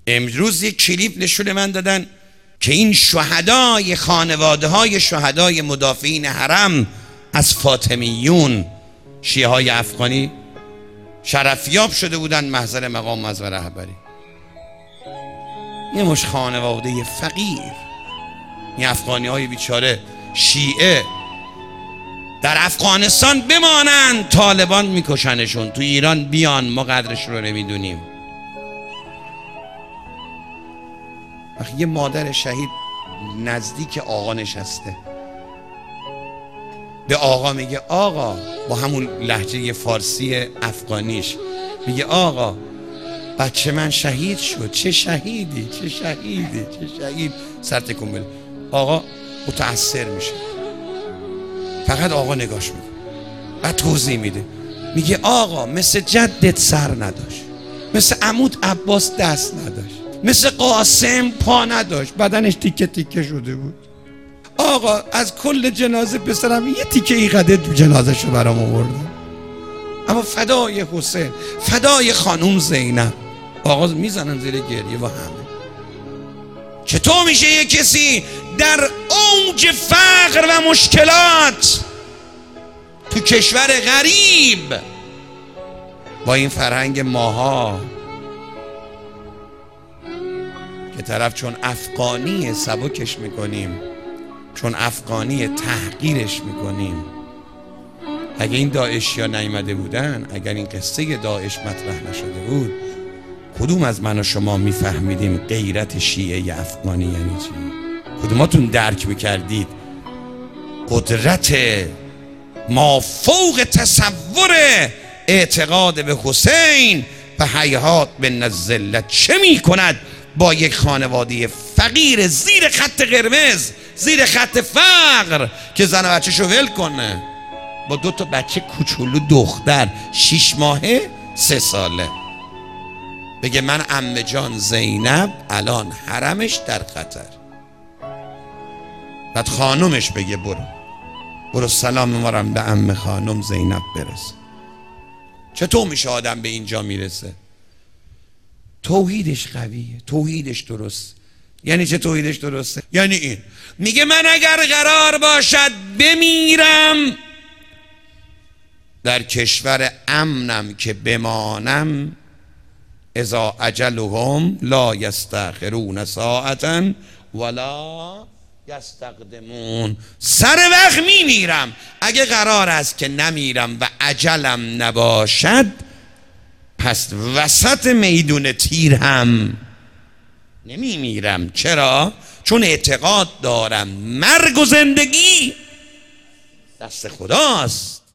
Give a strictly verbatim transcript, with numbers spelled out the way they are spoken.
امروز یک کلیپ نشون من دادن که این شهدای خانواده های شهدای مدافعین حرم از فاطمیون شیعه های افغانی شرفیاب شده بودن محضر مقام معظم رهبری. یه مش خانواده فقیر، این افغانی های بیچاره شیعه در افغانستان بمانند، طالبان میکشنشون، تو ایران بیان ما قدرش رو نمیدونیم. وقتی یه مادر شهید نزدیک آقا نشسته به آقا میگه آقا، با همون لهجه فارسی افغانیش میگه آقا بچه من شهید شد. چه شهیدی چه شهیدی چه شهید سر تکون بده. آقا متأثر میشه، فقط آقا نگاش میکنه، بعد توضیح میده، میگه آقا مثل جدت سر نداشت، مثل عمود عباس دست نداشت، مثل قاسم پا نداشت، بدنش تیکه تیکه شده بود. آقا از کل جنازه پسرم یه تیکه ای قدر جنازه شو برام آوردن، اما فدای حسین، فدای خانوم زینب. آقا میزنن زیر گریه و همه. چطور میشه یه کسی در اوج فقر و مشکلات تو کشور غریب با این فرهنگ ماها که طرف چون افغانی سبکش میکنیم، چون افغانی تحقیرش میکنیم. اگه این داعشی ها نیامده بودن، اگر این قصه داعش مطرح نشده بود، کدوم از من و شما میفهمیدیم غیرت شیعه افغانی یعنی چی؟ کدوماتون درک میکردید قدرت ما فوق تصور اعتقاد به حسین و هیهات بن الذلت چه میکند با یک خانواده فقیر زیر خط قرمز، زیر خط فقر، که زن و بچه شو ول کنه با دو تا بچه کوچولو دختر شیش ماهه سه ساله، بگه من عمه جان زینب الان حرمش در خطر. بعد خانومش بگه برو برو سلام مارم به عمه خانم زینب برسه. چطور میشه آدم به اینجا میرسه؟ توحیدش قویه، توحیدش درست. یعنی چه توحیدش درسته؟ یعنی این میگه من اگر قرار باشد بمیرم در کشور امنم که بمانم، اذا اجلهم لا یستأخرون ساعتا ولا یستقدمون. سر وقت میمیرم. اگه قرار است که نمیرم و اجلم نباشد، پس وسط میدون تیر هم نمیمیرم. چرا؟ چون اعتقاد دارم مرگ و زندگی دست خداست.